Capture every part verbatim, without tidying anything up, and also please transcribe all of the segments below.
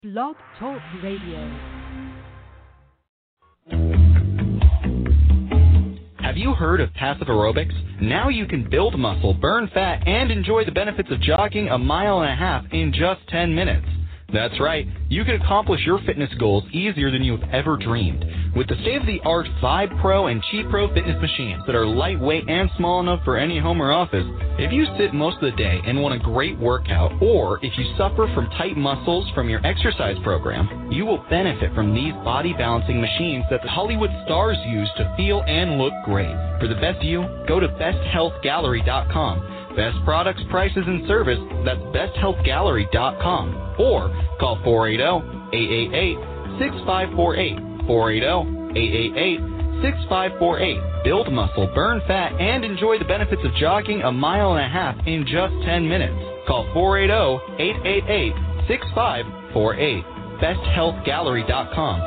Blog Talk Radio. Have you heard of passive aerobics? Now you can build muscle, burn fat, and enjoy the benefits of jogging a mile and a half in just ten minutes. That's right, you can accomplish your fitness goals easier than you've ever dreamed. With the state-of-the-art Vibe Pro and Chi Pro fitness machines that are lightweight and small enough for any home or office, if you sit most of the day and want a great workout, or if you suffer from tight muscles from your exercise program, you will benefit from these body-balancing machines that the Hollywood stars use to feel and look great. For the best you, go to best health gallery dot com. Best products, prices, and service, that's best health gallery dot com. Or call four eight zero, eight eight eight, six five four eight, four eight zero, eight eight eight, six five four eight. Build muscle, burn fat, and enjoy the benefits of jogging a mile and a half in just ten minutes. Call four eight zero, eight eight eight, six five four eight. best health gallery dot com.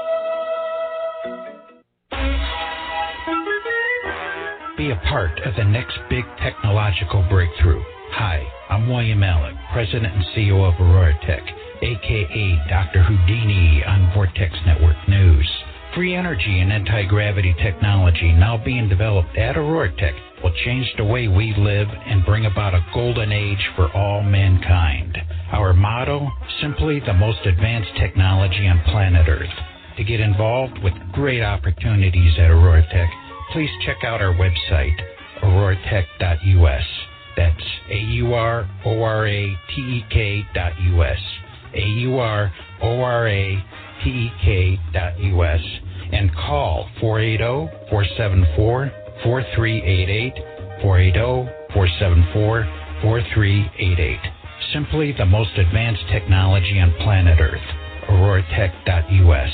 Be a part of the next big technological breakthrough. Hi, I'm William Alec, President and C E O of Aurora Tech, a k a. Doctor Houdini on Vortex Network News. Free energy and anti-gravity technology now being developed at Aurora Tech will change the way we live and bring about a golden age for all mankind. Our motto, simply the most advanced technology on planet Earth. To get involved with great opportunities at Aurora Tech, please check out our website, aurora tech dot u s. That's A U R O R A T E K dot U S. A U R O R A T E K dot U S. And call four eight zero, four seven four, four three eight eight, four eight zero, four seven four, four three eight eight. Simply the most advanced technology on planet Earth, aurora tech dot U S.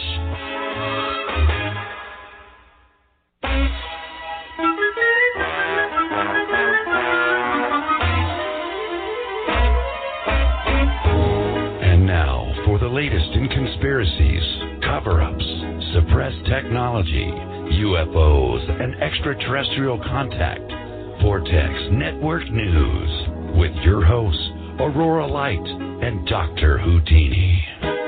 Latest in conspiracies, cover-ups, suppressed technology, U F Os, and extraterrestrial contact. Vortex Network News with your hosts, Aurora Light and Doctor Houdini.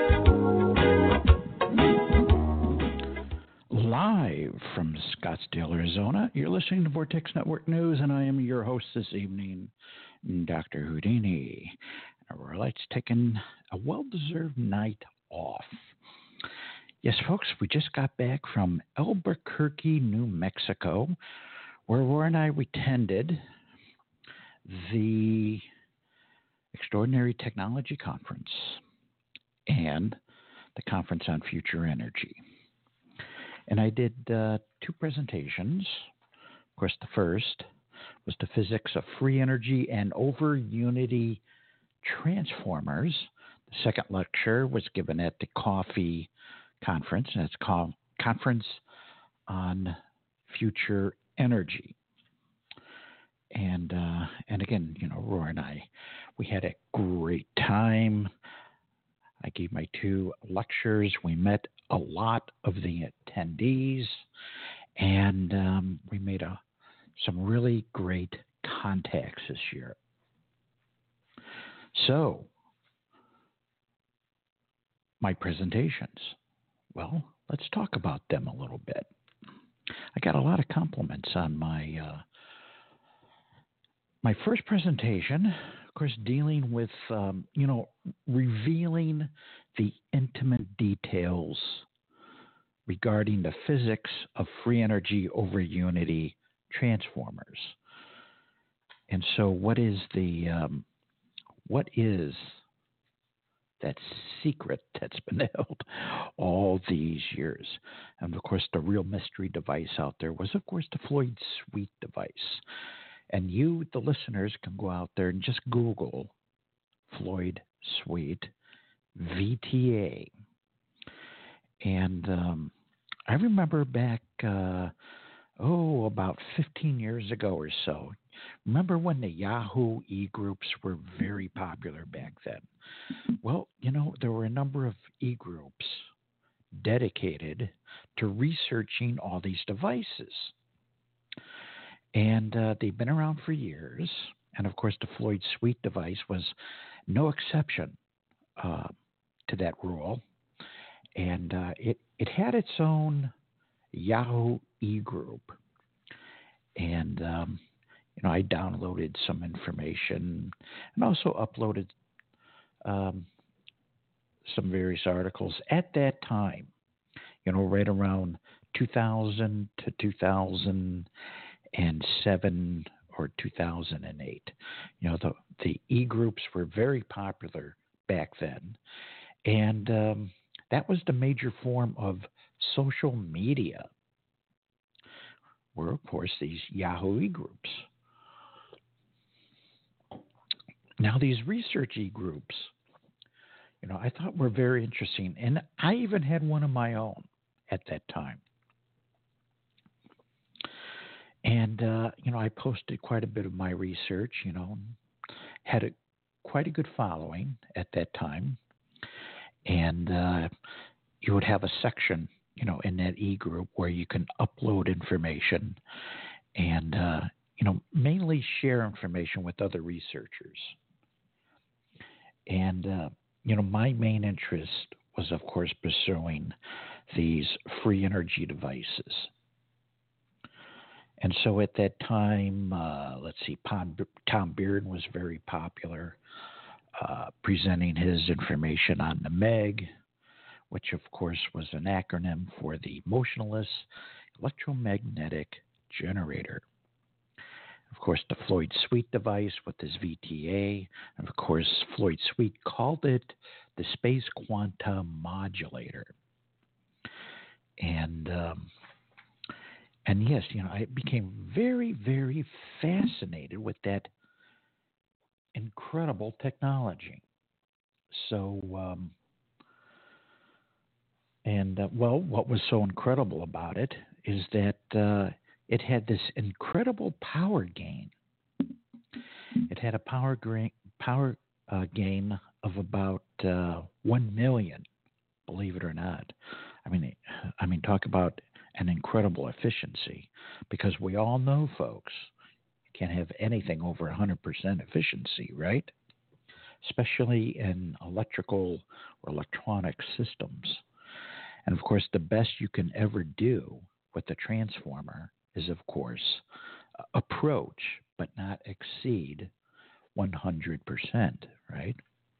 Live from Scottsdale, Arizona, you're listening to Vortex Network News, and I am your host this evening, Doctor Houdini. Aurora Light's taking a well-deserved night off. Yes, folks, we just got back from Albuquerque, New Mexico, where Aurora and I attended the Extraordinary Technology Conference and the Conference on Future Energy. And I did uh, two presentations. Of course, the first was the physics of free energy and over unity transformers. The second lecture was given at the Coffee Conference, and it's called Conference on Future Energy. And uh, and again, you know, Roy and I, we had a great time. I gave my two lectures. We met a lot of the attendees, and um, we made a some really great contacts this year. So, my presentations. Well, let's talk about them a little bit. I got a lot of compliments on my uh, my first presentation, of course, dealing with, um, you know, revealing the intimate details regarding the physics of free energy over unity transformers. And so what is the... Um, What is that secret that's been held all these years? And, of course, the real mystery device out there was, of course, the Floyd Suite device. And you, the listeners, can go out there and just Google Floyd Suite V T A. And um, I remember back, uh, oh, about fifteen years ago or so, remember when the Yahoo e-groups were very popular back then? Well, you know, there were a number of e-groups dedicated to researching all these devices. And uh, they've been around for years. And, of course, the Floyd Suite device was no exception. Uh, to that rule, and uh, it it had its own Yahoo e-group, and um, you know I downloaded some information and also uploaded um, some various articles at that time. You know, right around two thousand to two thousand seven or two thousand eight. You know, the the e-groups were very popular back then, and um, that was the major form of social media, were, of course, these Yahoo e-groups. Now, these research e-groups, you know, I thought were very interesting, and I even had one of my own at that time. And, uh, you know, I posted quite a bit of my research, you know, had a, quite a good following at that time. And uh, you would have a section, you know, in that e-group where you can upload information and, uh, you know, mainly share information with other researchers. And, uh, you know, my main interest was, of course, pursuing these free energy devices. And so at that time, uh, let's see, Tom, Tom Beard was very popular, uh, presenting his information on the M E G, which of course was an acronym for the Motionless Electromagnetic Generator. Of course, the Floyd Sweet device with his V T A, and of course, Floyd Sweet called it the Space Quantum Modulator. And um, And yes, you know, I became very, very fascinated with that incredible technology. So, um, and uh, well, what was so incredible about it is that uh, it had this incredible power gain. It had a power gain, power uh, gain of about uh, one million. Believe it or not. I mean, I mean, talk about an incredible efficiency, because we all know, folks, you can't have anything over one hundred percent efficiency, right? Especially in electrical or electronic systems. And of course, the best you can ever do with the transformer is, of course, approach but not exceed one hundred percent, right?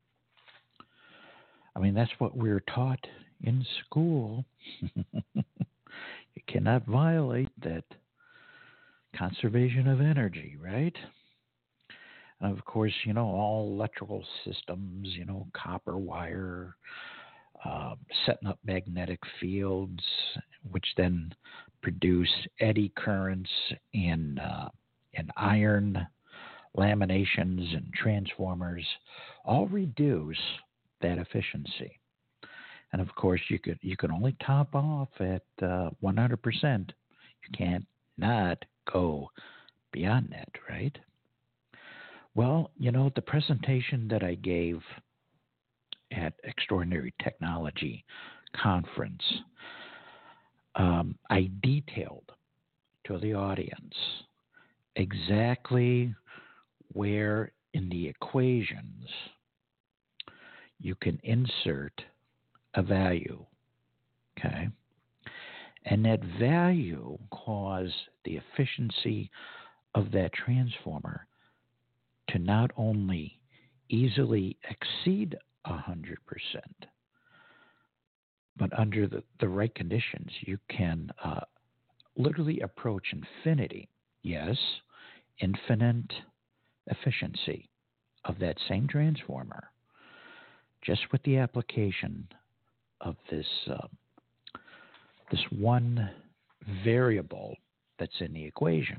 I mean, that's what we're taught in school. You cannot violate that conservation of energy, right? And of course, you know, all electrical systems, you know, copper wire, uh, setting up magnetic fields, which then produce eddy currents in, uh, in iron laminations and transformers, all reduce that efficiency. And of course, you could you can only top off at uh, one hundred percent. You can't not go beyond that, right? Well, you know, the presentation that I gave at Extraordinary Technology Conference, um, I detailed to the audience exactly where in the equations you can insert a value, okay? And that value caused the efficiency of that transformer to not only easily exceed one hundred percent, but under the, the right conditions, you can uh, literally approach infinity. Yes, infinite efficiency of that same transformer, just with the application of this uh, this one variable that's in the equation.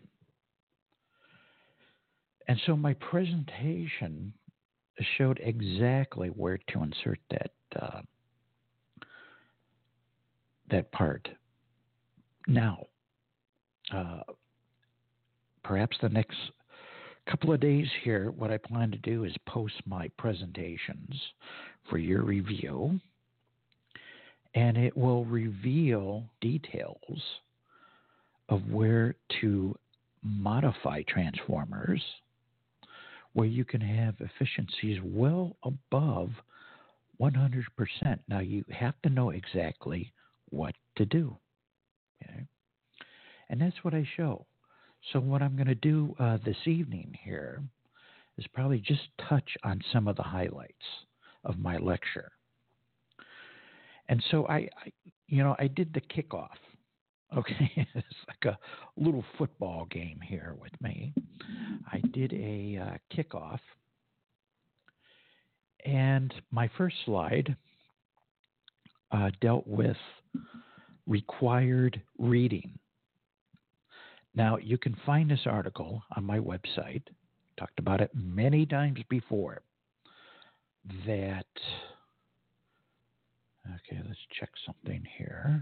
And so my presentation showed exactly where to insert that uh, that part. Now, uh, perhaps the next couple of days here, what I plan to do is post my presentations for your review, and it will reveal details of where to modify transformers, where you can have efficiencies well above one hundred percent. Now, you have to know exactly what to do. Okay? And that's what I show. So what I'm going to do uh, this evening here is probably just touch on some of the highlights of my lecture. And so I, I you know, I did the kickoff. Okay, it's like a little football game here with me. I did a uh, kickoff, and my first slide uh, dealt with required reading. Now, you can find this article on my website. Talked about it many times before. That, okay, let's check something here.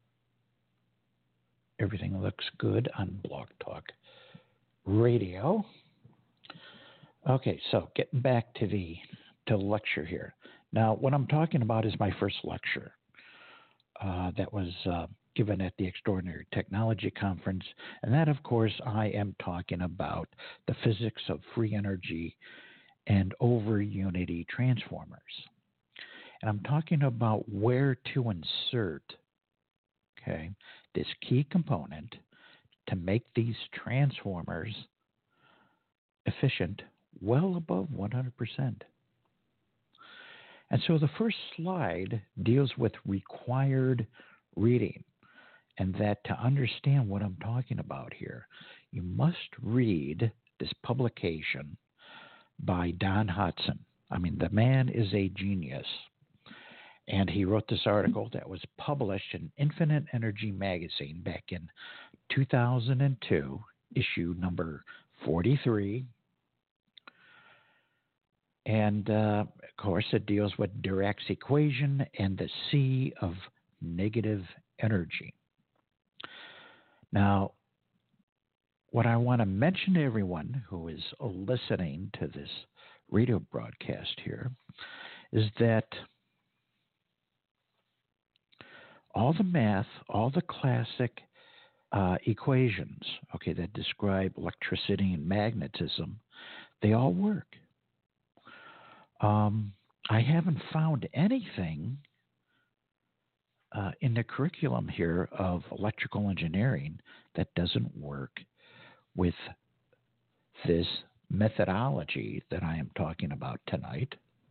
Everything looks good on Blog Talk Radio. Okay, so getting back to the to the lecture here. Now, what I'm talking about is my first lecture uh, that was uh, given at the Extraordinary Technology Conference, and that, of course, I am talking about the physics of free energy and over unity transformers. And I'm talking about where to insert, okay, this key component to make these transformers efficient well above one hundred percent. And so the first slide deals with required reading, and that to understand what I'm talking about here, you must read this publication by Don Hudson. I mean, the man is a genius. And he wrote this article that was published in Infinite Energy magazine back in two thousand two, issue number forty-three. And, uh, of course, it deals with Dirac's equation and the sea of negative energy. Now, what I want to mention to everyone who is listening to this radio broadcast here is that all the math, all the classic uh, equations, okay, that describe electricity and magnetism, they all work. Um, I haven't found anything uh, in the curriculum here of electrical engineering that doesn't work with this methodology that I am talking about tonight.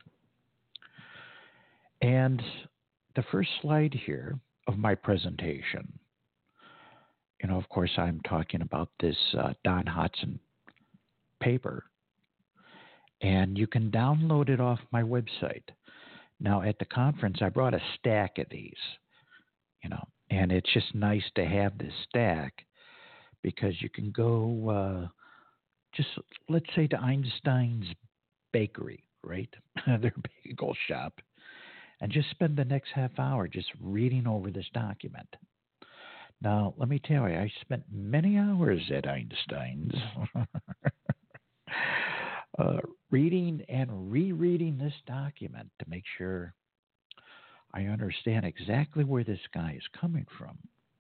And the first slide here of my presentation, you know, of course, I'm talking about this uh, Don Hudson paper, and you can download it off my website. Now, at the conference, I brought a stack of these, you know, and it's just nice to have this stack because you can go uh, just, let's say, to Einstein's Bakery, right, their bagel shop, and just spend the next half hour just reading over this document. Now, let me tell you, I spent many hours at Einstein's uh, reading and rereading this document to make sure I understand exactly where this guy is coming from.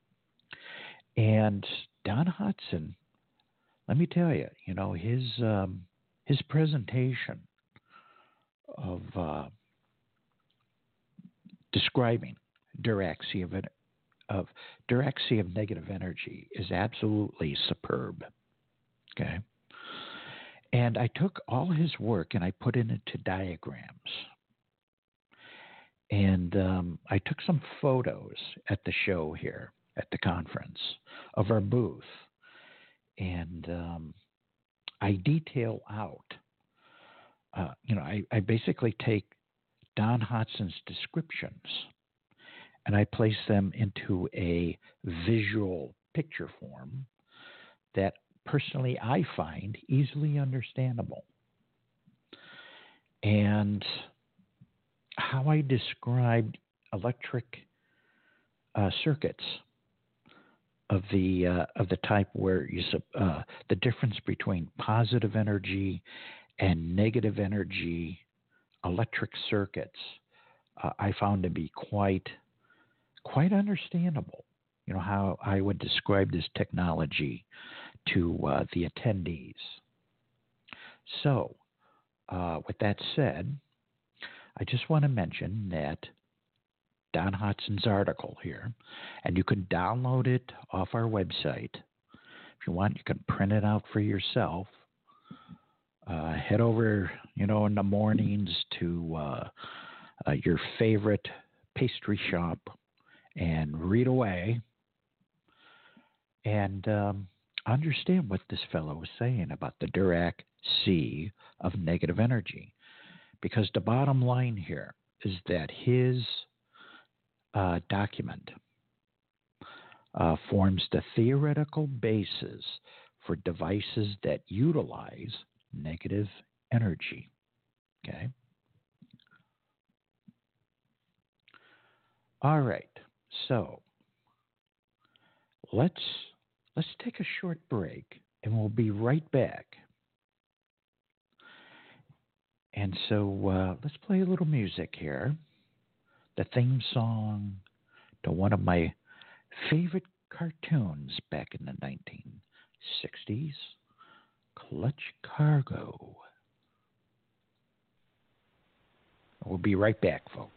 And Don Hudson, let me tell you, you know, his um, his presentation of uh, describing Dirac's sea of, of Dirac's sea of negative energy is absolutely superb. Okay, and I took all his work and I put it into diagrams, and um, I took some photos at the show here at the conference of our booth, and um, I detail out. Uh, you know, I, I basically take Don Hudson's descriptions and I place them into a visual picture form that personally I find easily understandable. And how I described electric uh, circuits of the uh, of the type where you uh, the difference between positive energy and negative energy electric circuits, uh, I found to be quite quite understandable. You know, how I would describe this technology to uh, the attendees. So, uh, with that said, I just want to mention that Don Hodson's article here, and you can download it off our website. If you want, you can print it out for yourself. Uh, head over, you know, in the mornings to uh, uh, your favorite pastry shop and read away and um, understand what this fellow was saying about the Dirac sea of negative energy. Because the bottom line here is that his uh, document uh, forms the theoretical basis for devices that utilize negative energy. Okay? All right. So let's let's take a short break and we'll be right back. And so uh, let's play a little music here. The theme song to one of my favorite cartoons back in the nineteen sixties, Clutch Cargo. We'll be right back, folks.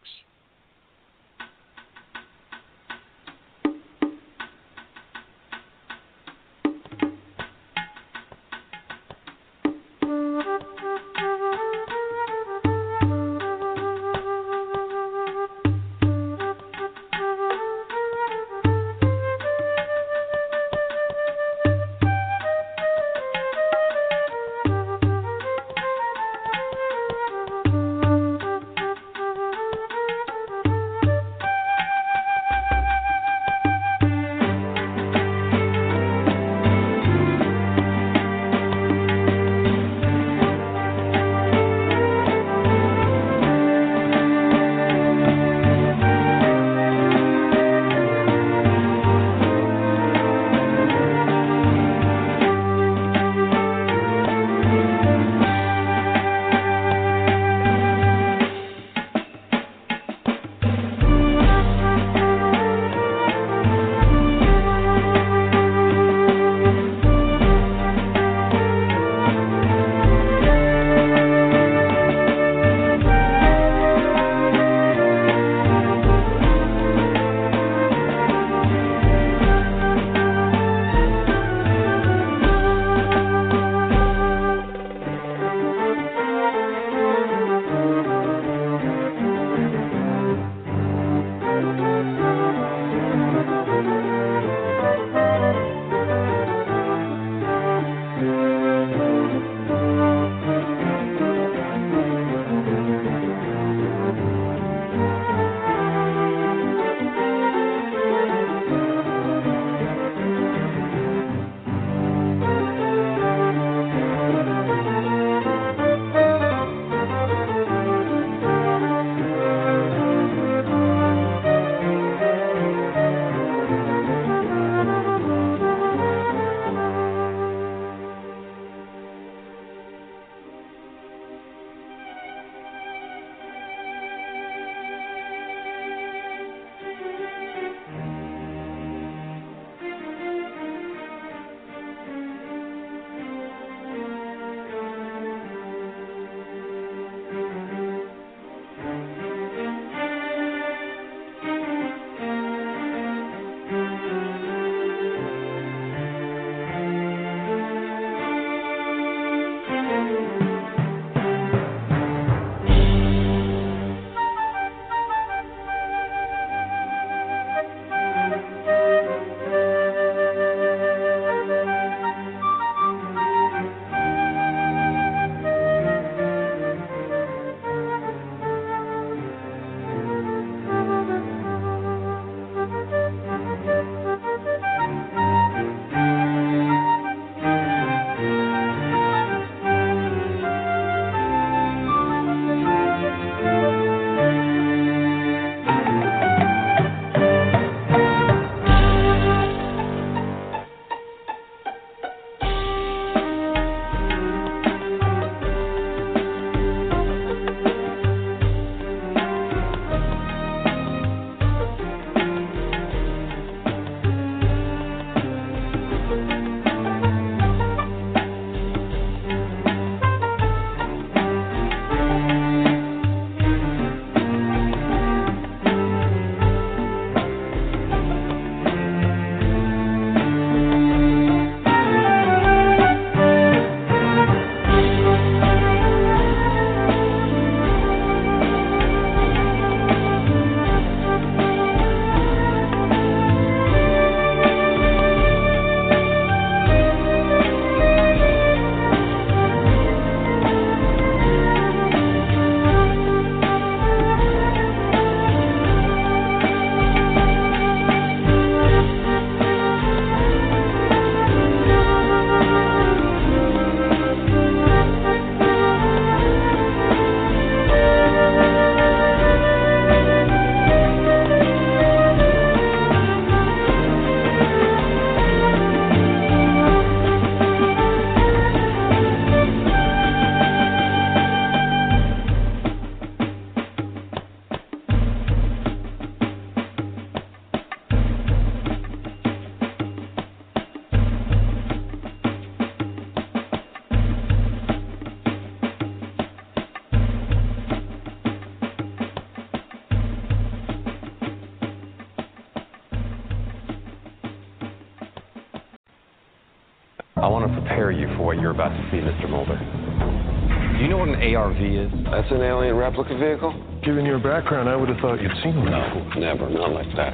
I want to prepare you for what you're about to see, Mister Mulder. Do you know what an A R V is? That's an alien replica vehicle? Given your background, I would have thought you'd seen one. No, never. Not like that.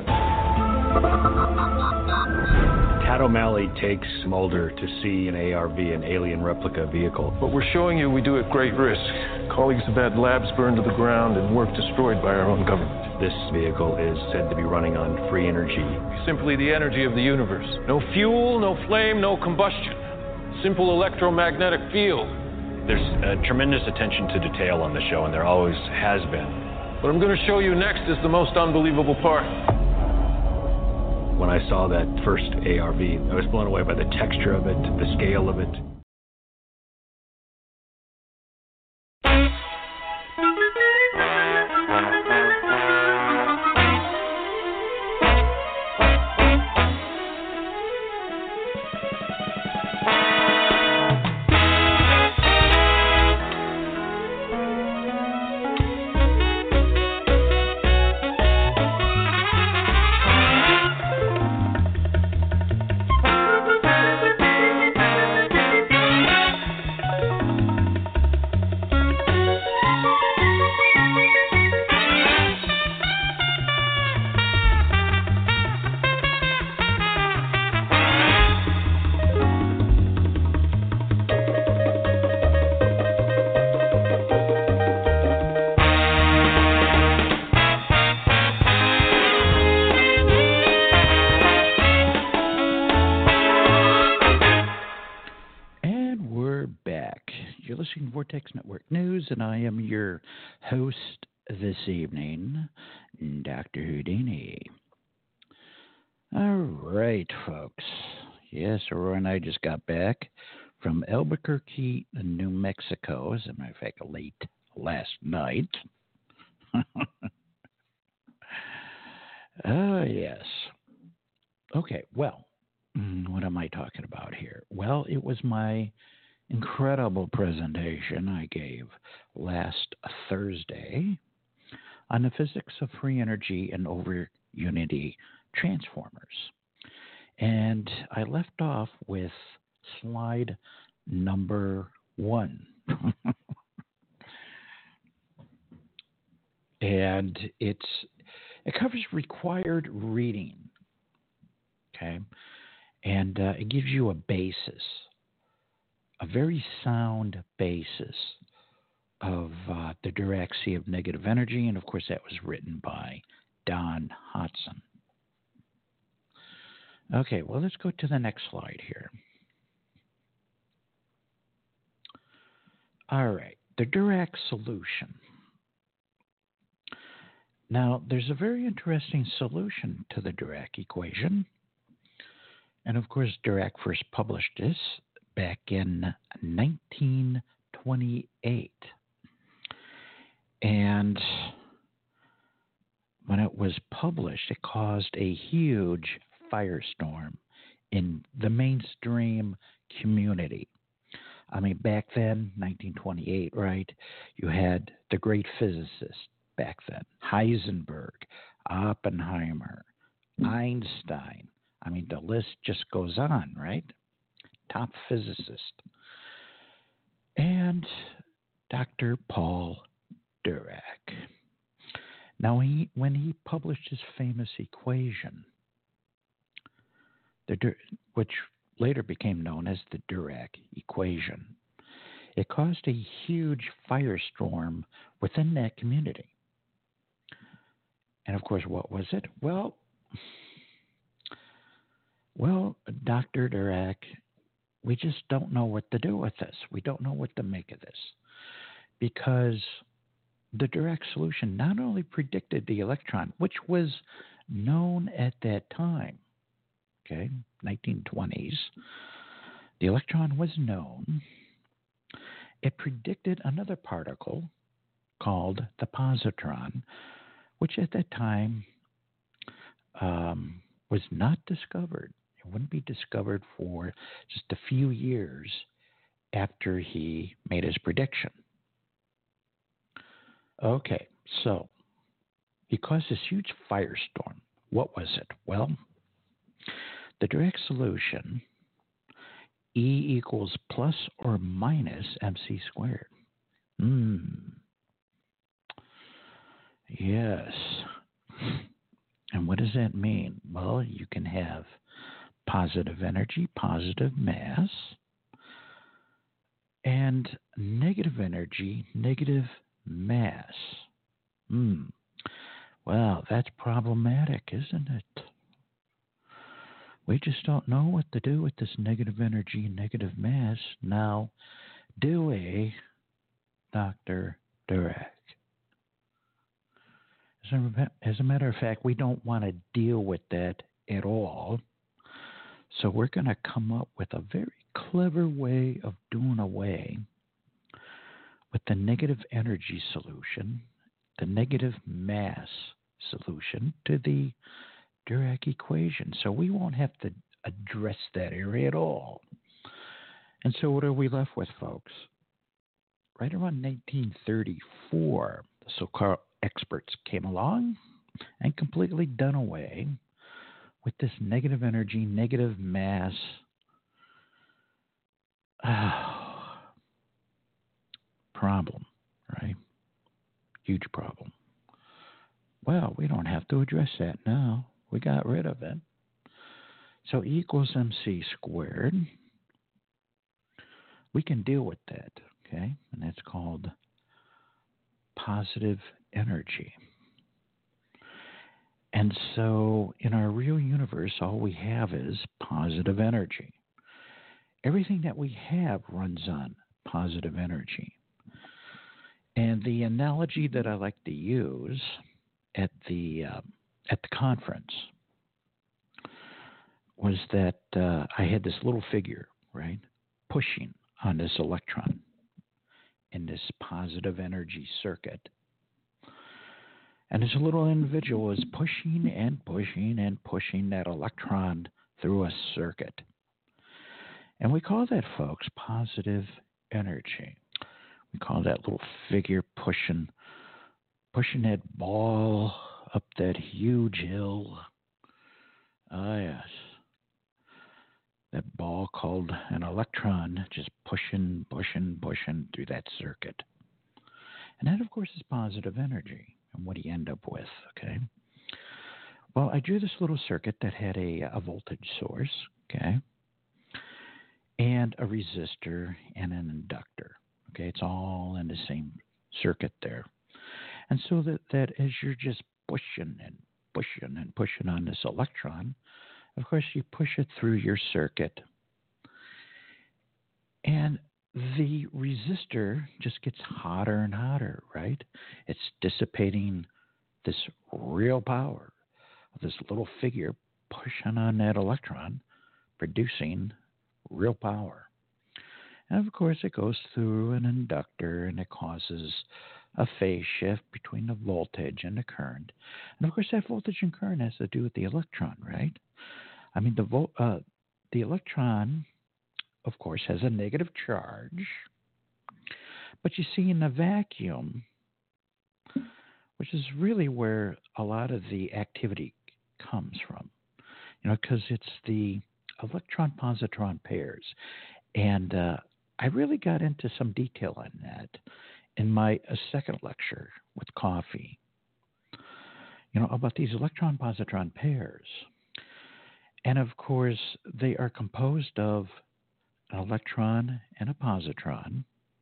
Tad O'Malley takes Mulder to see an A R V, an alien replica vehicle. But we're showing you we do at great risk. Colleagues have had labs burned to the ground and work destroyed by our own government. This vehicle is said to be running on free energy. Simply the energy of the universe. No fuel, no flame, no combustion. Simple electromagnetic field. There's uh, tremendous attention to detail on the show, and there always has been. What I'm going to show you next is the most unbelievable part. When I saw that first A R V, I was blown away by the texture of it, the scale of it. Vortex Network News, and I am your host this evening, Doctor Houdini. All right, folks. Yes, Aurora and I just got back from Albuquerque, New Mexico, as a matter of fact, late last night. Oh, yes. Okay, well, what am I talking about here? Well, it was my incredible presentation I gave last Thursday on the physics of free energy and over unity transformers. And I left off with slide number one. And it's it covers required reading. Okay? And uh, it gives you a basis. A very sound basis of uh, the Dirac of negative energy, and of course that was written by Don Hodson. Okay, well let's go to the next slide here. All right, the Dirac solution. Now, there's a very interesting solution to the Dirac equation, and of course Dirac first published this back in nineteen twenty-eight. And when it was published, it caused a huge firestorm in the mainstream community. I mean, back then, nineteen twenty-eight, right? You had the great physicists back then, Heisenberg, Oppenheimer, Einstein. I mean, the list just goes on, right? Top physicist, and Doctor Paul Dirac. Now, he, when he published his famous equation, the, which later became known as the Dirac equation, it caused a huge firestorm within that community. And of course, what was it? Well, well, Doctor Dirac, we just don't know what to do with this. We don't know what to make of this. Because the Dirac solution not only predicted the electron, which was known at that time, okay, nineteen twenties, the electron was known. It predicted another particle called the positron, which at that time um, was not discovered. It wouldn't be discovered for just a few years after he made his prediction. Okay, so he caused this huge firestorm. What was it? Well, the Dirac solution E equals plus or minus mc squared. Hmm. Yes. And what does that mean? Well, you can have positive energy, positive mass, and negative energy, negative mass. Hmm. Well, that's problematic, isn't it? We just don't know what to do with this negative energy, negative mass. Now, do we, Doctor Durack? As a matter of fact, we don't want to deal with that at all. So we're going to come up with a very clever way of doing away with the negative energy solution, the negative mass solution to the Dirac equation. So we won't have to address that area at all. And so what are we left with, folks? Right around nineteen thirty-four, the so-called experts came along and completely done away with this negative energy, negative mass oh, problem, right? Huge problem. Well, we don't have to address that now. We got rid of it. So E equals mc squared. We can deal with that, okay? And that's called positive energy. And so in our real universe, all we have is positive energy. Everything that we have runs on positive energy. And the analogy that I like to use at the uh, at the conference was that uh, I had this little figure, right, pushing on this electron in this positive energy circuit. And this little individual is pushing and pushing and pushing that electron through a circuit. And we call that, folks, positive energy. We call that little figure pushing, pushing that ball up that huge hill. Ah, yes. That ball called an electron just pushing, pushing, pushing through that circuit. And that, of course, is positive energy. And what do you end up with, okay? Well, I drew this little circuit that had a, a voltage source, okay, and a resistor and an inductor, okay? It's all in the same circuit there. And so that, that as you're just pushing and pushing and pushing on this electron, of course, you push it through your circuit. And the resistor just gets hotter and hotter, right? It's dissipating this real power of this little figure pushing on that electron, producing real power. And of course, it goes through an inductor and it causes a phase shift between the voltage and the current. And of course, that voltage and current has to do with the electron, right? I mean, the vo- uh, the electron, of course, has a negative charge. But you see, in the vacuum, which is really where a lot of the activity comes from, you know, because it's the electron-positron pairs. And uh, I really got into some detail on that in my uh, second lecture with Coffee, you know, about these electron-positron pairs. And of course, they are composed of an electron and a positron.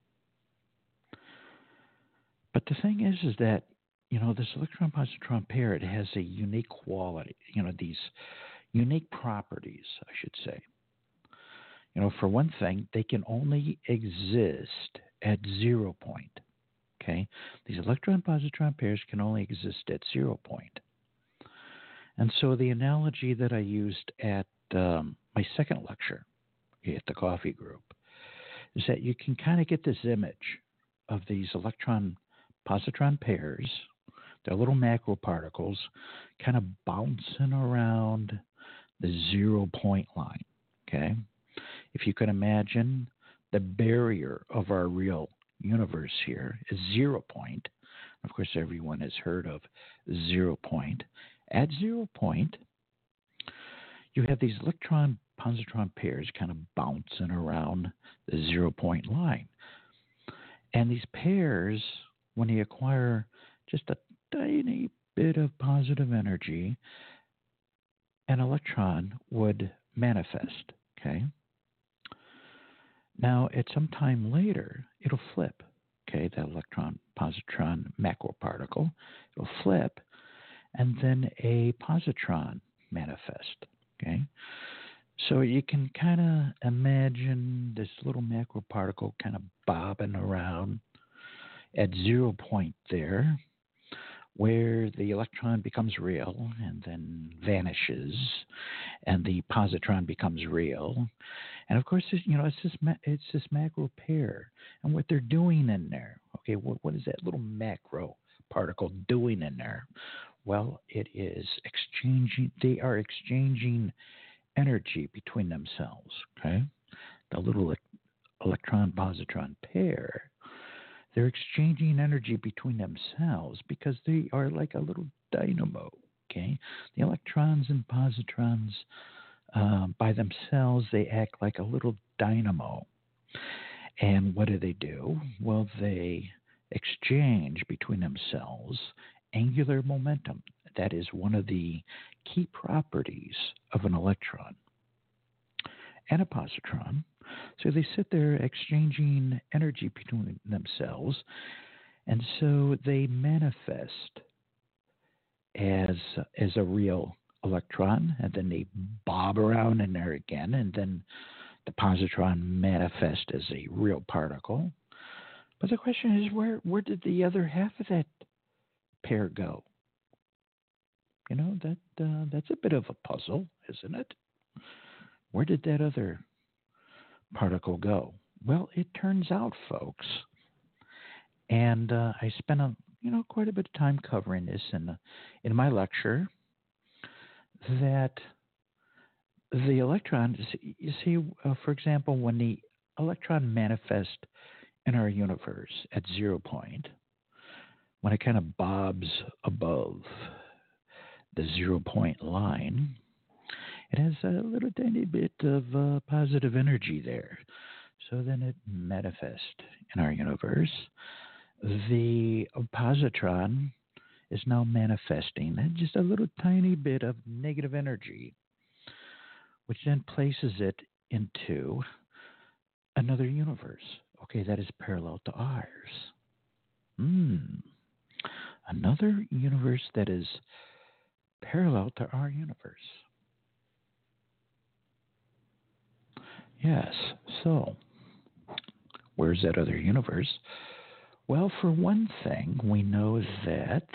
But the thing is, is that, you know, this electron-positron pair, it has a unique quality, you know, these unique properties, I should say. You know, for one thing, they can only exist at zero point, okay? These electron-positron pairs can only exist at zero point. And so the analogy that I used at um, my second lecture at the Coffee Group is that you can kind of get this image of these electron-positron pairs. They're little macro particles kind of bouncing around the zero point line, okay? If you can imagine, the barrier of our real universe here is zero point. Of course, everyone has heard of zero point. At zero point, you have these electron positron pairs kind of bouncing around the zero point line. And these pairs, when they acquire just a tiny bit of positive energy, an electron would manifest, okay? Now, at some time later, it'll flip, okay, that electron, positron macroparticle, it'll flip, and then a positron manifest, okay? So you can kind of imagine this little macroparticle kind of bobbing around at zero point there, where the electron becomes real and then vanishes, and the positron becomes real. And of course, you know, it's this it's this macro pair, and what they're doing in there. Okay, what what is that little macro particle doing in there? Well, it is exchanging. They are exchanging energy between themselves. Okay, the little electron positron pair. They're exchanging energy between themselves because they are like a little dynamo, okay? The electrons and positrons, uh, by themselves, they act like a little dynamo. And what do they do? Well, they exchange between themselves angular momentum. That is one of the key properties of an electron and a positron. So they sit there exchanging energy between themselves, and so they manifest as as a real electron, and then they bob around in there again, and then the positron manifests as a real particle. But the question is, where where did the other half of that pair go? You know, that uh, that's a bit of a puzzle, isn't it? Where did that other particle go? Well, it turns out, folks, and uh, I spent a you know quite a bit of time covering this in in my lecture, that the electron, you see, uh, for example, when the electron manifests in our universe at zero point, when it kind of bobs above the zero point line, it has a little tiny bit of uh, positive energy there. So then it manifests in our universe. The positron is now manifesting just a little tiny bit of negative energy, which then places it into another universe, okay, that is parallel to ours. Hmm. Another universe that is parallel to our universe. Yes, so where's that other universe? Well, for one thing, we know that,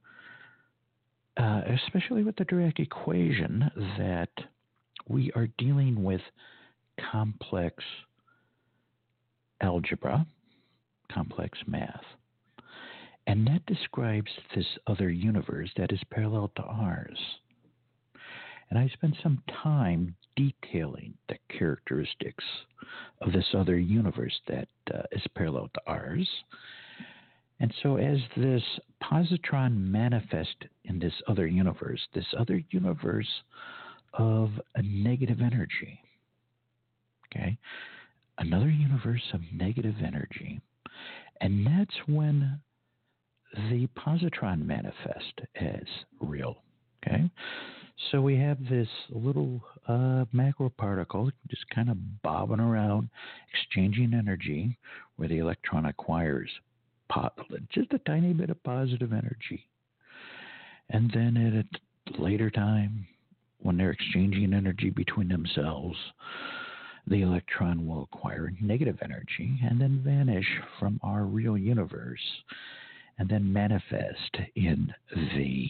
uh, especially with the Dirac equation, that we are dealing with complex algebra, complex math. And that describes this other universe that is parallel to ours. And I spent some time detailing the characteristics of this other universe that uh, is parallel to ours. And so as this positron manifests in this other universe, this other universe of a negative energy, okay, another universe of negative energy, and that's when the positron manifests as real, okay? So we have this little uh, macro particle just kind of bobbing around, exchanging energy, where the electron acquires po- just a tiny bit of positive energy. And then at a later time, when they're exchanging energy between themselves, the electron will acquire negative energy and then vanish from our real universe and then manifest in the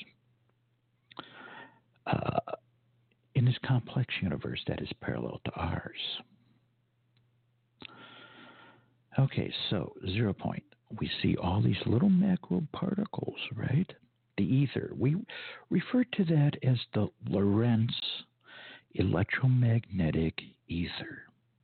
Uh, in this complex universe that is parallel to ours. Okay, so zero point. We see all these little macro particles, right? The ether. We refer to that as the Lorentz electromagnetic ether.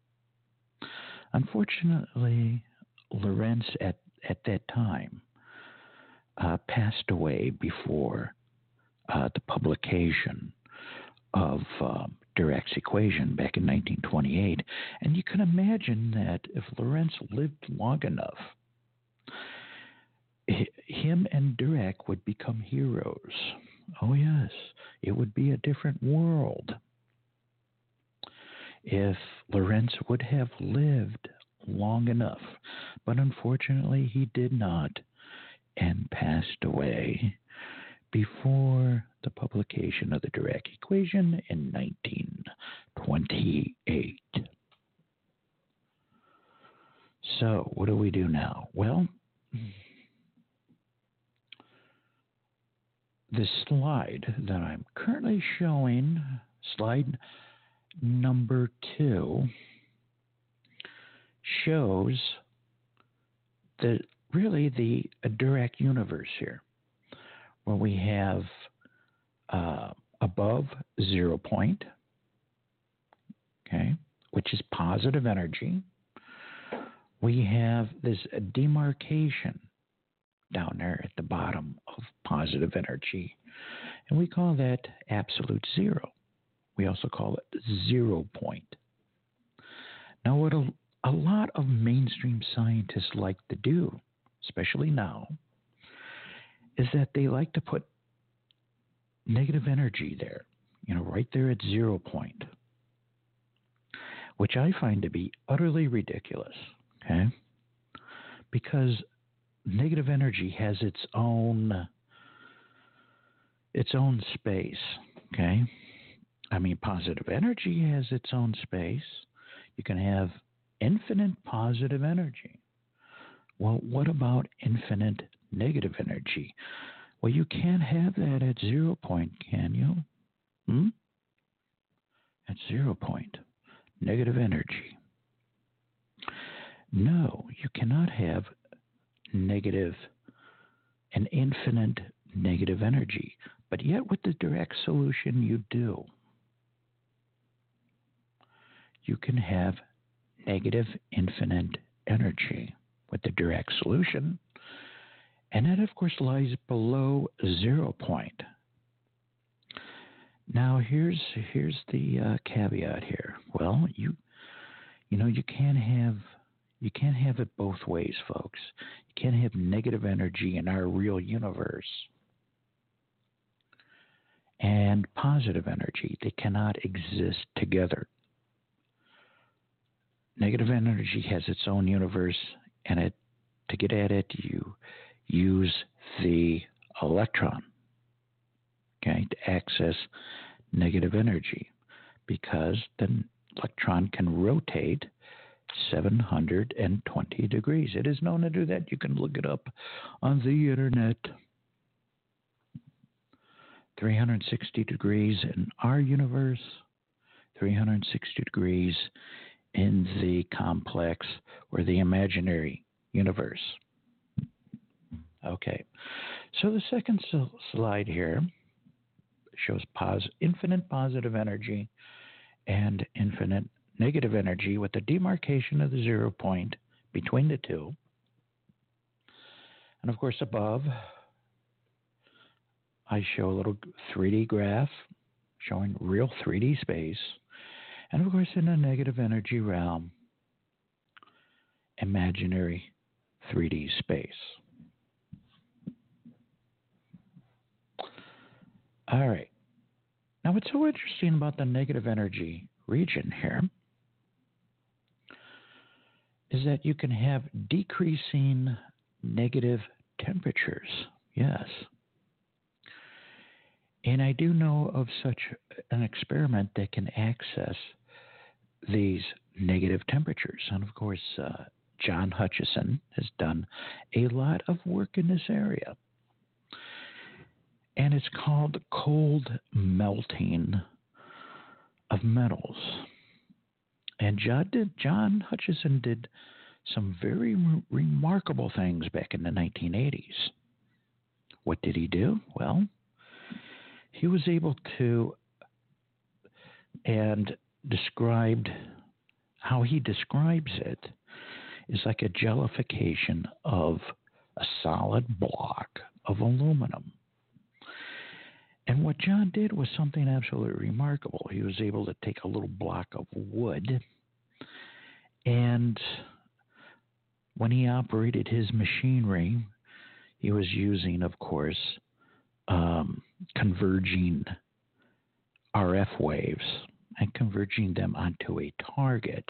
Unfortunately, Lorentz at, at that time uh, passed away before Uh, the publication of um, Dirac's equation back in nineteen twenty-eight. And you can imagine that if Lorentz lived long enough, him and Dirac would become heroes. Oh, yes, it would be a different world if Lorentz would have lived long enough. But unfortunately, he did not and passed away before the publication of the Dirac equation in nineteen twenty-eight. So, what do we do now? Well, the slide that I'm currently showing, slide number two, shows the really the Dirac universe here, where we have uh, above zero point, okay, which is positive energy. We have this demarcation down there at the bottom of positive energy, and we call that absolute zero. We also call it zero point. Now, what a, a lot of mainstream scientists like to do, especially now, is that they like to put negative energy there, you know, right there at zero point, which I find to be utterly ridiculous, okay? Because negative energy has its own its own space, okay? I mean, positive energy has its own space. You can have infinite positive energy. Well, what about infinite negative energy? Well, you can't have that at zero point, can you? Hmm? At zero point, negative energy. No, you cannot have negative and infinite negative energy. But yet with the Dirac solution, you do. You can have negative infinite energy with the Dirac solution. And that, of course, lies below zero point. Now, here's here's the uh, caveat here. Well, you you know you can't have you can't have it both ways, folks. You can't have negative energy in our real universe and positive energy. They cannot exist together. Negative energy has its own universe, and it to get at it, you use the electron, okay, to access negative energy, because the electron can rotate seven hundred twenty degrees. It is known to do that. You can look it up on the internet. three hundred sixty degrees in our universe, three hundred sixty degrees in the complex or the imaginary universe. Okay, so the second slide here shows pos- infinite positive energy and infinite negative energy with the demarcation of the zero point between the two. And of course, above, I show a little three D graph showing real three D space. And of course, in the negative energy realm, imaginary three D space. All right. Now, what's so interesting about the negative energy region here is that you can have decreasing negative temperatures. Yes. And I do know of such an experiment that can access these negative temperatures. And of course, uh, John Hutchison has done a lot of work in this area. And it's called cold melting of metals. And John, did, John Hutchison did some very re- remarkable things back in the nineteen eighties. What did he do? Well, he was able to, and described, how he describes it is like a jellification of a solid block of aluminum. And what John did was something absolutely remarkable. He was able to take a little block of wood, and when he operated his machinery, he was using, of course, um, converging R F waves and converging them onto a target.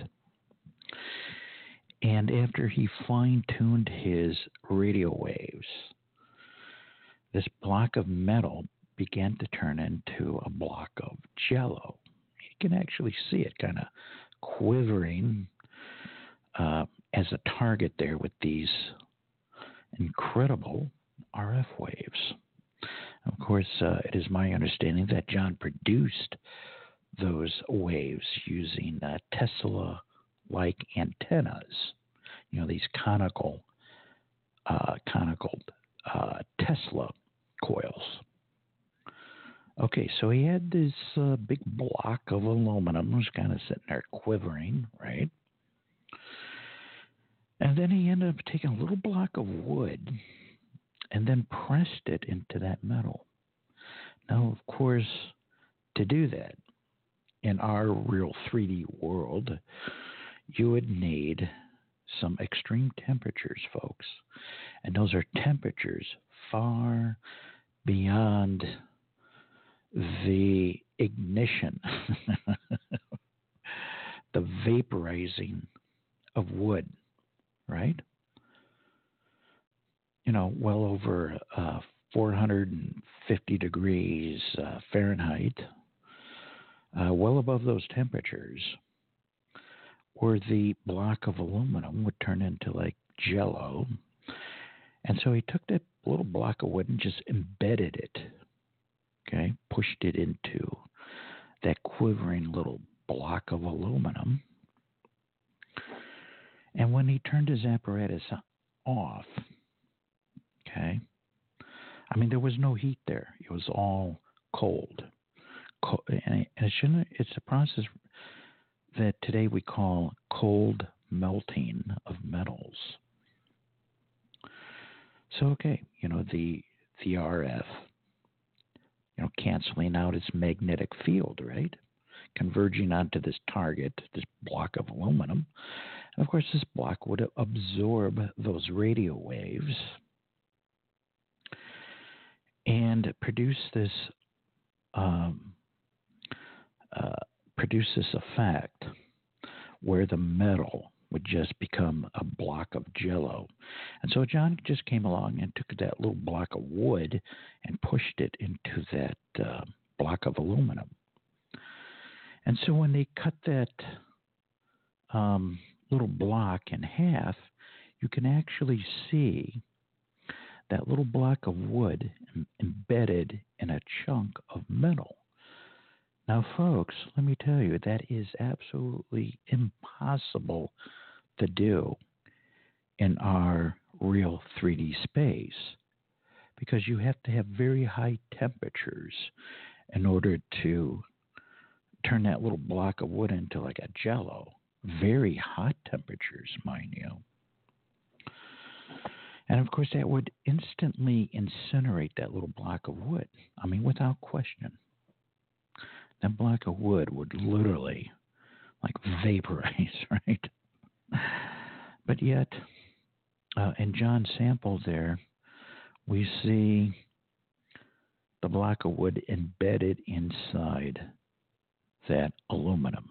And after he fine-tuned his radio waves, this block of metal began to turn into a block of jello. You can actually see it kind of quivering uh, as a target there with these incredible R F waves. Of course, uh, it is my understanding that John produced those waves using uh, Tesla-like antennas. You know, these conical, uh, conical uh, Tesla coils. Okay, so he had this uh, big block of aluminum was kind of sitting there quivering, right? And then he ended up taking a little block of wood and then pressed it into that metal. Now, of course, to do that, in our real three D world, you would need some extreme temperatures, folks. And those are temperatures far beyond the ignition, the vaporizing of wood, right? You know, well over uh, four hundred fifty degrees uh, Fahrenheit, uh, well above those temperatures, where the block of aluminum would turn into like jello. And so he took that little block of wood and just embedded it, okay, pushed it into that quivering little block of aluminum. And when he turned his apparatus off, okay, I mean, there was no heat there. It was all cold. cold and it shouldn't, it's a process that today we call cold melting of metals. So, okay, you know, the the R F, you know, canceling out its magnetic field, right? Converging onto this target, this block of aluminum. And of course, this block would absorb those radio waves and produce this um, uh, produce this effect where the metal would just become a block of jello. And so John just came along and took that little block of wood and pushed it into that uh, block of aluminum. And so when they cut that um, little block in half, you can actually see that little block of wood embedded in a chunk of metal. Now, folks, let me tell you, that is absolutely impossible to do in our real three D space, because you have to have very high temperatures in order to turn that little block of wood into like a jello. Very hot temperatures, mind you. And of course, that would instantly incinerate that little block of wood. I mean, without question. That block of wood would literally like vaporize, right? But yet, uh, in John's sample there, we see the block of wood embedded inside that aluminum.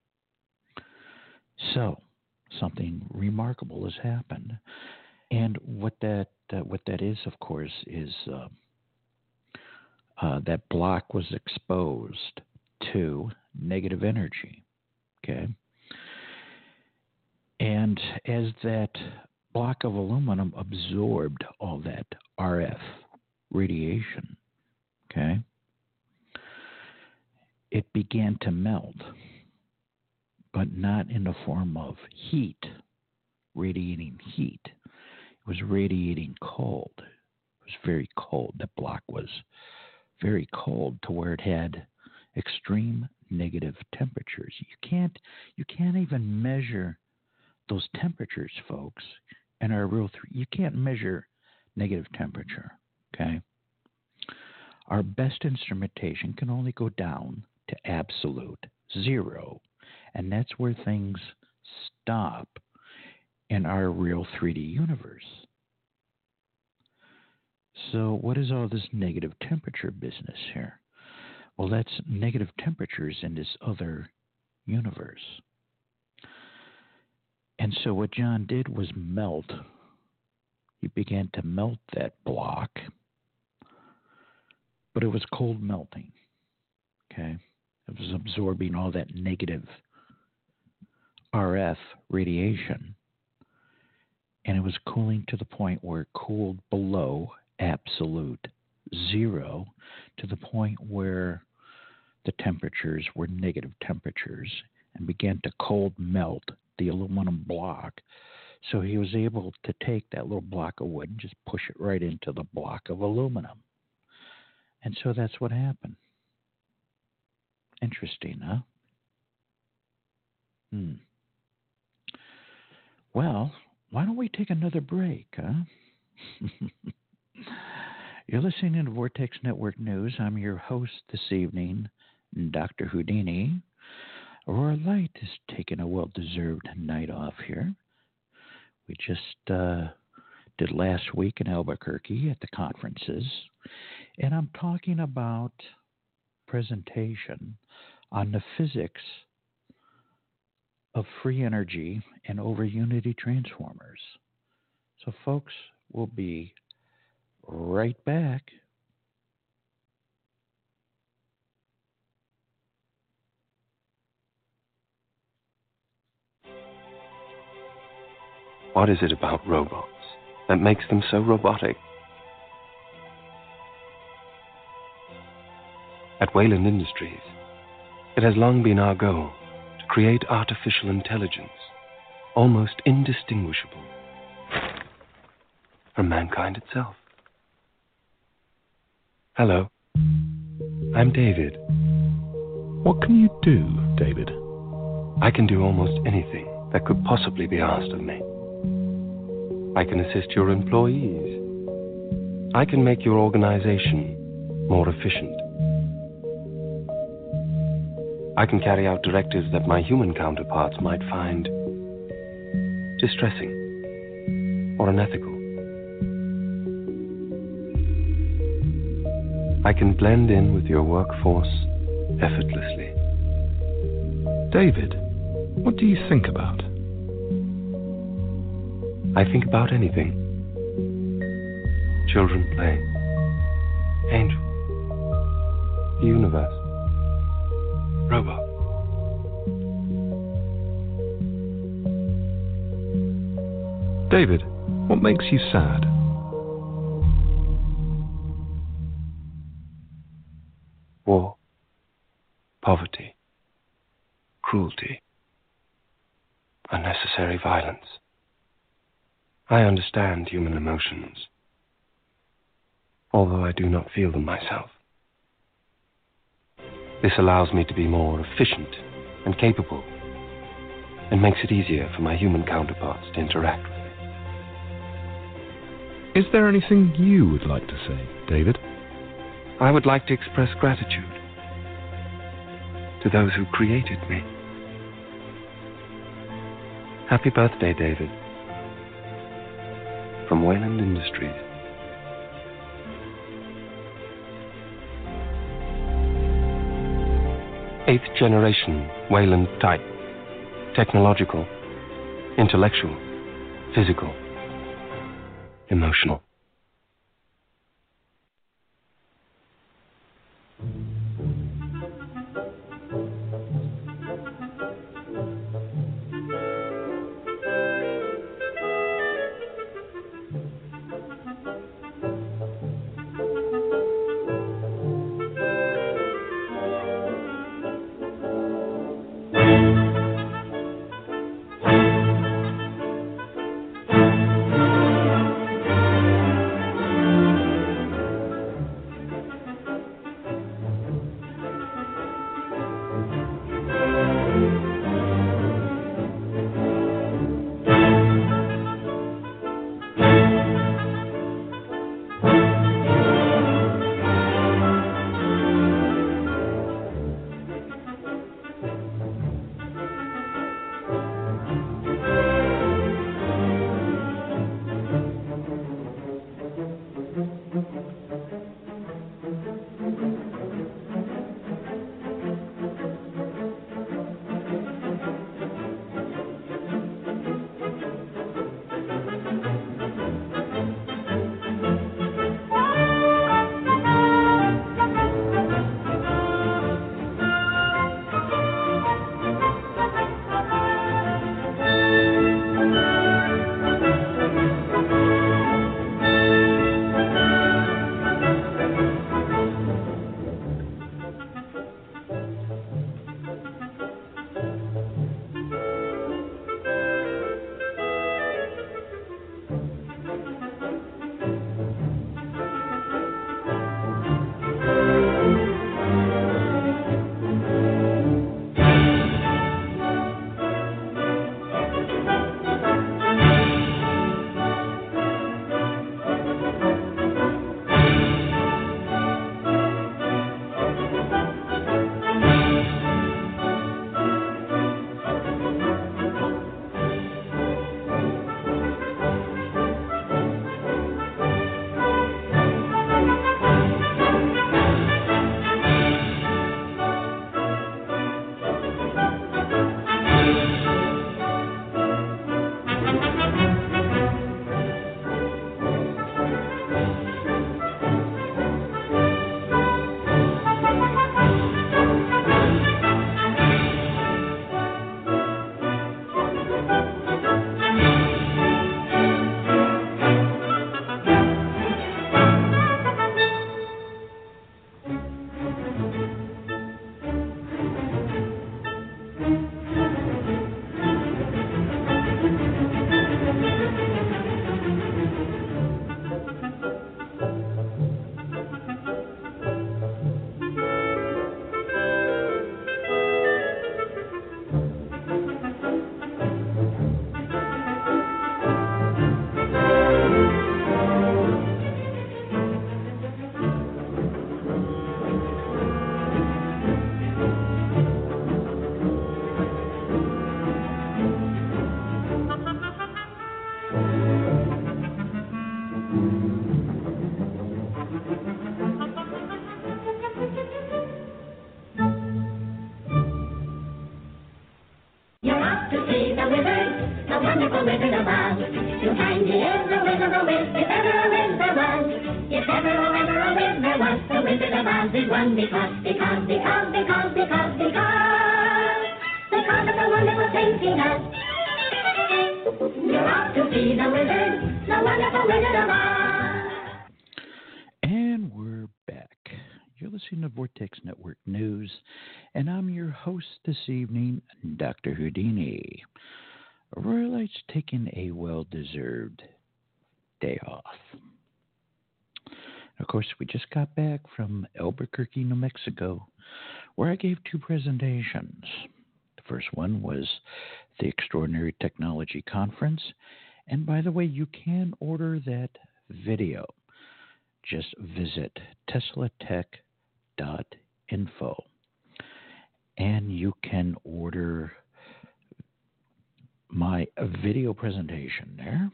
So, something remarkable has happened. And what that uh, what that is, of course, is uh, uh, that block was exposed to negative energy, okay? And as that block of aluminum absorbed all that R F radiation, okay, it began to melt, but not in the form of heat, radiating heat. It was radiating cold. It was very cold. The block was very cold to where it had extreme negative temperatures. You can't you can't even measure those temperatures, folks, in our real three. You can't measure negative temperature, okay? our best instrumentation can only go down to absolute zero. And that's where things stop in our real three D universe. So what is all this negative temperature business here? Well, that's negative temperatures in this other universe. And so what John did was melt. He began to melt that block, but it was cold melting, okay? It was absorbing all that negative R F radiation, and it was cooling to the point where it cooled below absolute zero, to the point where the temperatures were negative temperatures and began to cold melt the aluminum block. So he was able to take that little block of wood and just push it right into the block of aluminum. And so that's what happened. Interesting, huh? Hmm. Well, why don't we take another break, huh? You're listening to Vortex Network News. I'm your host this evening, Doctor Houdini. Aurora Light is taking a well-deserved night off here. We just uh, did last week in Albuquerque at the conferences, and I'm talking about presentation on the physics of free energy and over unity transformers. So, folks, we'll be right back. What is it about robots that makes them so robotic? At Wayland Industries, it has long been our goal to create artificial intelligence almost indistinguishable from mankind itself. Hello, I'm David. What can you do, David? I can do almost anything that could possibly be asked of me. I can assist your employees. I can make your organization more efficient. I can carry out directives that my human counterparts might find distressing or unethical. I can blend in with your workforce effortlessly. David, what do you think about? I think about anything. Children playing. Angels. The universe. Robot. David, what makes you sad? War. Poverty. Cruelty. Unnecessary violence. I understand human emotions, although I do not feel them myself. This allows me to be more efficient and capable, and makes it easier for my human counterparts to interact with me. Is there anything you would like to say, David? I would like to express gratitude to those who created me. Happy birthday, David. From Wayland Industries. Eighth generation Wayland type. Technological, intellectual, physical, emotional. wonderful Wizard of Oz. To find he is the Wizard of Wiz, if ever a Wiz there was. If ever, oh, ever a Wiz there was, the Wizard of Oz is one because, because, because, because, because, because, because of the wonderful things he does. You're off to see the Wizard, the wonderful Wizard of Oz. And we're back. You're listening to Vortex Network News, and I'm your host this evening, Doctor Houdini. Royalites taking a well-deserved day off. Of course, we just got back from Albuquerque, New Mexico, where I gave two presentations. The first one was the Extraordinary Technology Conference, and by the way, you can order that video. Just visit tesla tech dot info and you can order my video presentation there.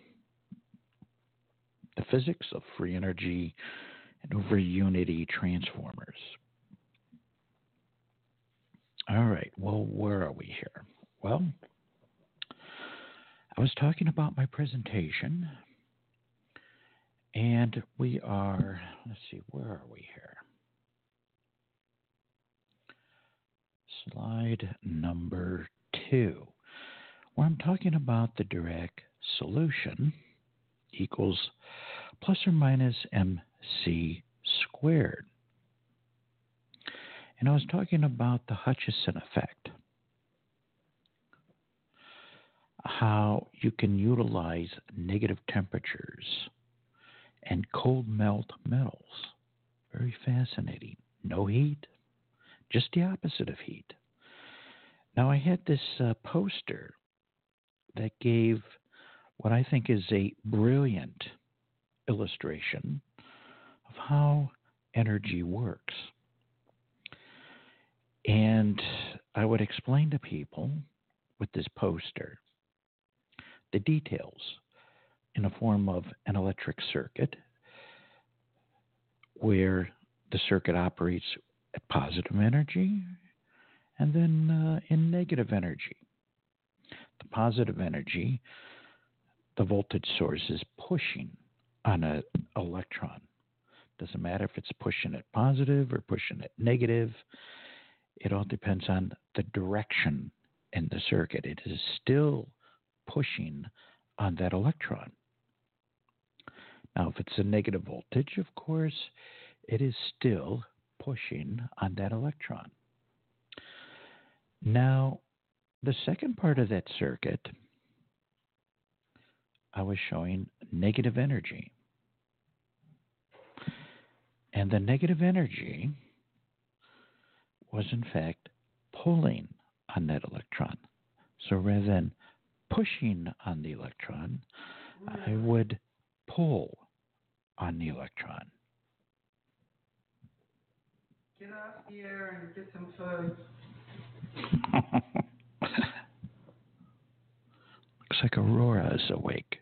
The physics of free energy and over unity transformers. All right, well, where are we here? Well, I was talking about my presentation, and we are, let's see, where are we here? Slide number two, where I'm talking about the Dirac solution equals plus or minus mc squared. And I was talking about the Hutchison effect, how you can utilize negative temperatures and cold melt metals. Very fascinating. No heat, just the opposite of heat. Now, I had this uh, poster that gave what I think is a brilliant illustration of how energy works. And I would explain to people with this poster the details in a form of an electric circuit where the circuit operates at positive energy and then uh, in negative energy. The positive energy, the voltage source is pushing on an electron. Doesn't matter if it's pushing it positive or pushing it negative. It all depends on the direction in the circuit. It is still pushing on that electron. Now, if it's a negative voltage, of course, it is still pushing on that electron. Now, the second part of that circuit, I was showing negative energy. And the negative energy was, in fact, pulling on that electron. So rather than pushing on the electron, I would pull on the electron. Get off the air and get some food. Looks like Aurora is awake.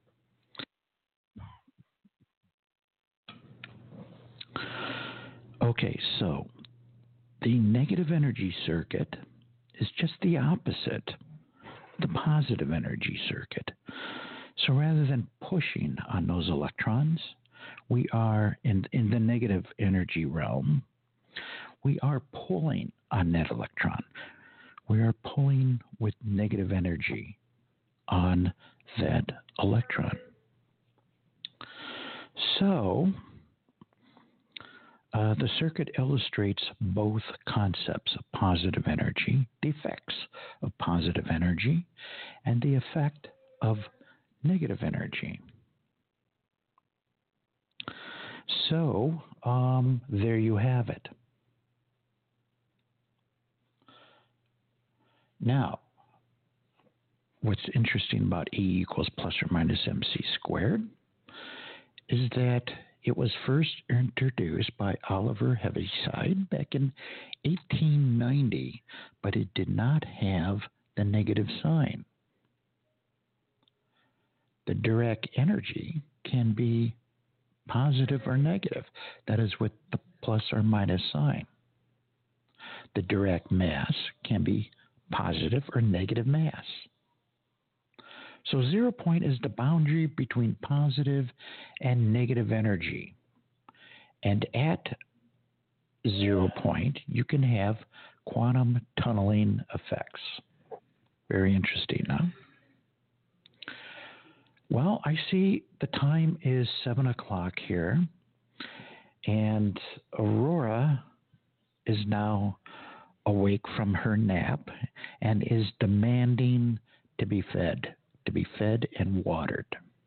Okay, so the negative energy circuit is just the opposite, the positive energy circuit. So rather than pushing on those electrons, we are in, in the negative energy realm, we are pulling on that electron. We are pulling with negative energy on that electron. So, Uh, the circuit illustrates both concepts of positive energy, the effects of positive energy, and the effect of negative energy. So, um, there you have it. Now, what's interesting about E equals plus or minus mc squared is that it was first introduced by Oliver Heaviside back in eighteen ninety, but it did not have the negative sign. The Dirac energy can be positive or negative. That is with the plus or minus sign. The Dirac mass can be positive or negative mass. So zero point is the boundary between positive and negative energy. And at zero point, you can have quantum tunneling effects. Very interesting, huh? Well, I see the time is seven o'clock here, and Aurora is now awake from her nap and is demanding to be fed, to be fed and watered.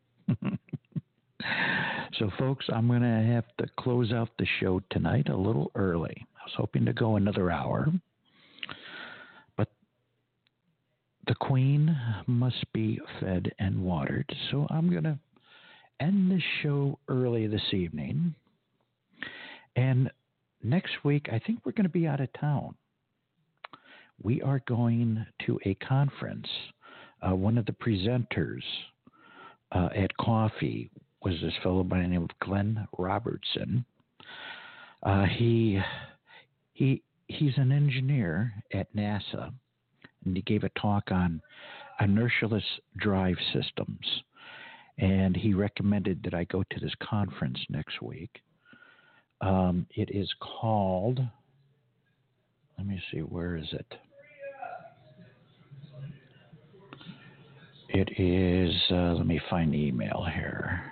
So, folks, I'm going to have to close out the show tonight a little early. I was hoping to go another hour, but the Queen must be fed and watered. So I'm going to end the show early this evening. And next week, I think we're going to be out of town. We are going to a conference. Uh, one of the presenters uh, at Coffee was this fellow by the name of Glenn Robertson. Uh, he he he's an engineer at NASA, and he gave a talk on inertialess drive systems. And he recommended that I go to this conference next week. Um, it is called, let me see, where is it? It is, uh, let me find the email here.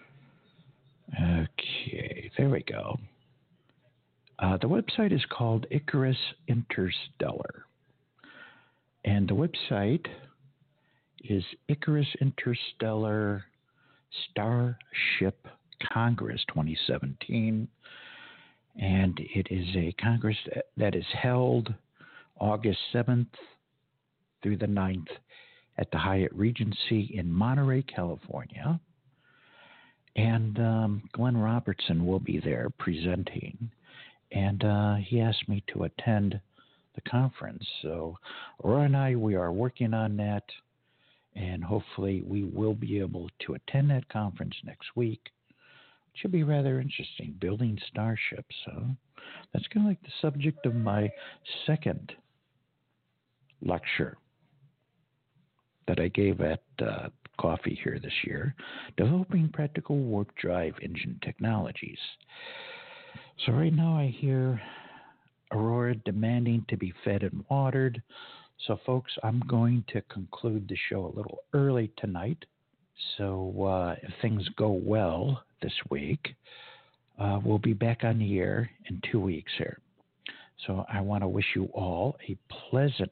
Okay, there we go. Uh, the website is called Icarus Interstellar. And the website is Icarus Interstellar Starship Congress twenty seventeen. And it is a congress that is held August seventh through the ninth at the Hyatt Regency in Monterey, California. And um, Glenn Robertson will be there presenting. And uh, he asked me to attend the conference. So Aurora and I, we are working on that. And hopefully we will be able to attend that conference next week. It should be rather interesting, building starships. So that's kind of like the subject of my second lecture that I gave at uh, Coffee here this year, developing practical warp drive engine technologies. So right now I hear Aurora demanding to be fed and watered. So folks, I'm going to conclude the show a little early tonight. So uh, if things go well this week, uh, we'll be back on the air in two weeks here. So I want to wish you all a pleasant,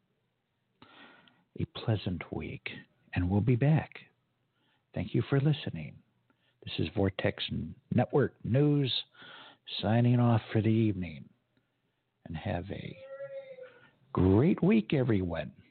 a pleasant week. And we'll be back. Thank you for listening. This is Vortex Network News signing off for the evening. And have a great week, everyone.